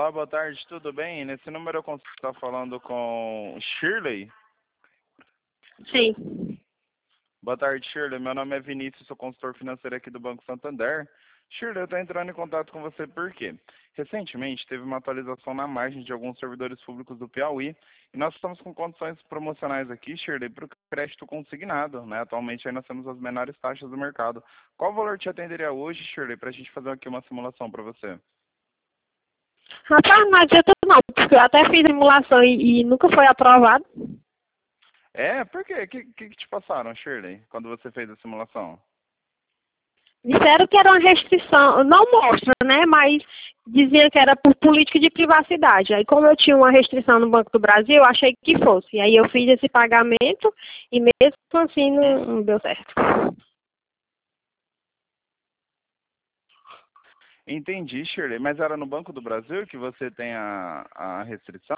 Olá, boa tarde, tudo bem? Nesse número eu consigo estar falando com Shirley. Sim. Boa tarde, Shirley. Meu nome é Vinícius, sou consultor financeiro aqui do Banco Santander. Shirley, eu estou entrando em contato com você porque recentemente teve uma atualização na margem de alguns servidores públicos do Piauí e nós estamos com condições promocionais aqui, Shirley, para o crédito consignado, né? Atualmente aí nós temos as menores taxas do mercado. Qual valor te atenderia hoje, Shirley, para a gente fazer aqui uma simulação para você? Rapaz, não adianta não, porque eu até fiz simulação e nunca foi aprovado. É? Por quê? O que te passaram, Shirley, quando você fez a simulação? Disseram que era uma restrição, não mostra, né, mas dizia que era por política de privacidade. Aí como eu tinha uma restrição no Banco do Brasil, eu achei que fosse. Aí eu fiz esse pagamento e mesmo assim não deu certo. Entendi, Shirley. Mas era no Banco do Brasil que você tem a restrição?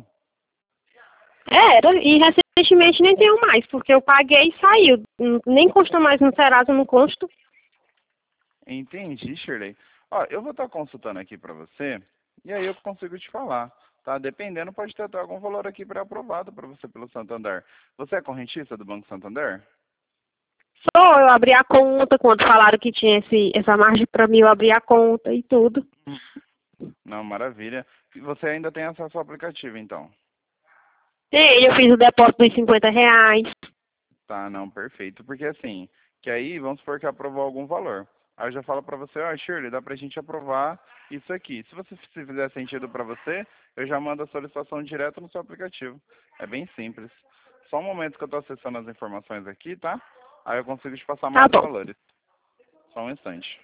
Era, e recentemente nem tenho mais, porque eu paguei e saiu. Nem consta mais no Serasa, não consta. Entendi, Shirley. Ó, eu vou estar consultando aqui para você e aí eu consigo te falar, tá? Dependendo, pode ter até algum valor aqui pré-aprovado para você pelo Santander. Você é correntista do Banco Santander? Só eu abri a conta, quando falaram que tinha essa margem para mim, eu abri a conta e tudo. Não, maravilha. E você ainda tem acesso ao aplicativo, então? E eu fiz o depósito dos R$ 50. Tá, não, perfeito. Porque assim, que aí vamos supor que aprovou algum valor. Aí eu já falo pra você, ó, Shirley, dá pra gente aprovar isso aqui. Se fizer sentido pra você, eu já mando a solicitação direto no seu aplicativo. É bem simples. Só um momento que eu tô acessando as informações aqui, tá? Aí eu consigo te passar Tá mais bom. valores. Só um instante.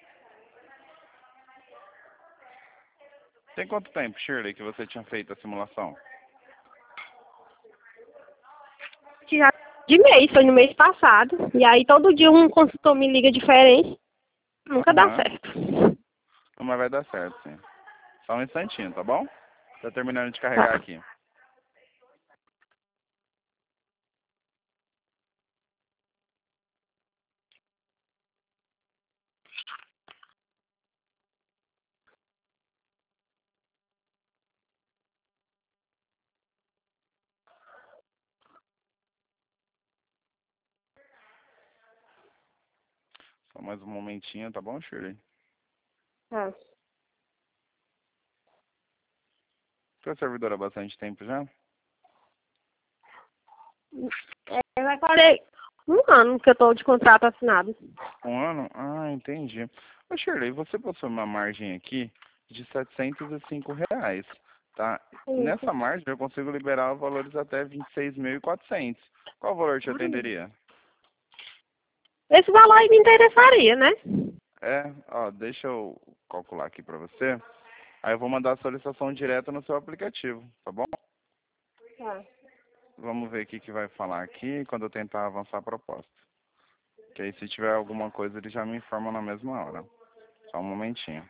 Tem quanto tempo, Shirley, que você tinha feito a simulação? Já de mês, foi no mês passado. E aí todo dia um consultor me liga diferente. Nunca dá Aham. certo. Mas vai dar certo, sim. Só um instantinho, tá bom? Tá terminando de carregar Tá. aqui. Só mais um momentinho, tá bom, Shirley? Tá. Você é servidor há bastante tempo já? Vai fazer um ano que eu tô de contrato assinado. Um ano? Ah, entendi. Ô, Shirley, você possui uma margem aqui de R$ 705, tá? Isso. Nessa margem eu consigo liberar valores até 26.400. Qual valor te atenderia? Esse valor aí me interessaria, né? É, ó, deixa eu calcular aqui pra você. Aí eu vou mandar a solicitação direto no seu aplicativo, tá bom? Tá. Vamos ver o que vai falar aqui quando eu tentar avançar a proposta. Que aí se tiver alguma coisa ele já me informa na mesma hora. Só um momentinho.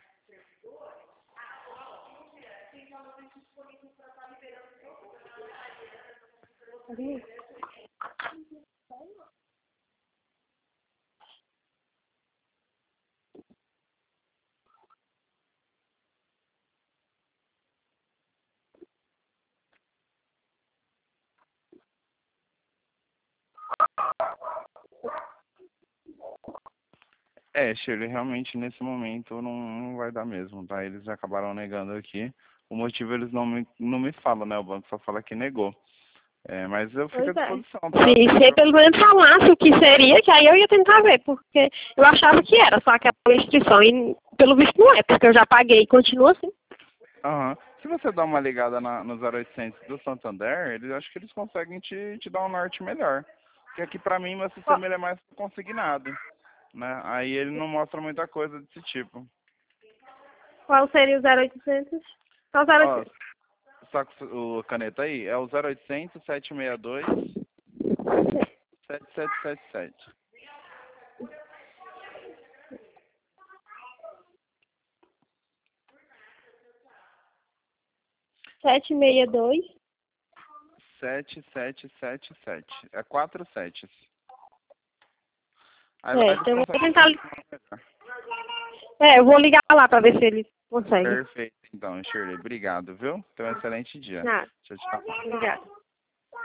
É, Shirley, realmente nesse momento não vai dar mesmo, tá? Eles acabaram negando aqui. O motivo eles não me falam, né? O banco só fala que negou. É, mas eu fico à Pois é. disposição, tá? Se você pelo menos falasse o que seria, que aí eu ia tentar ver, porque eu achava que era só aquela restrição e pelo visto não é, porque eu já paguei e continua assim. Aham. Se você dá uma ligada no 0800 do Santander, eles acho que eles conseguem te dar um norte melhor. Porque aqui pra mim meu Ó, sistema ele é mais consignado, né? Aí ele não mostra muita coisa desse tipo. qual seria o 0800? Só o Ó, 0800. saca o caneta aí? É o 0800 762 7777. 762. 7777. É 4 setes. Aí É, eles então eu vou conseguem tentar. informar melhor. É, eu vou ligar lá para ver se ele consegue. Perfeito, então, Shirley. Obrigado, viu? Tenha um excelente dia. Nada. Tchau, tchau. Obrigada.